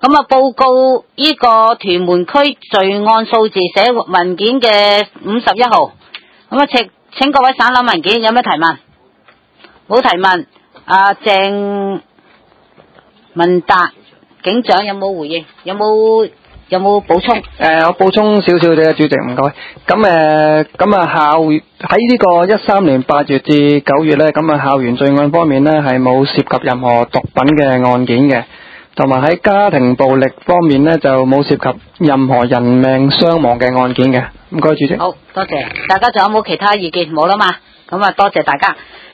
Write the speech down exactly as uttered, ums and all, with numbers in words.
咁啊，報告呢個屯門區罪案數字寫文件嘅五十一號。咁啊，請請各位省覽文件，有咩提問？冇提問。阿鄭文達警長有冇回應？有冇有冇補充？ 誒、呃，我補充少少嘅，主席唔該。咁誒，咁啊校喺呢個一三年八月至九月咧，咁啊校園罪案方面咧係冇涉及任何毒品嘅案件嘅，同埋喺家庭暴力方面咧就冇涉及任何人命傷亡嘅案件嘅。唔該，主席。 好多謝大家，仲有冇其他意見？冇啦嘛。咁啊，多謝大家。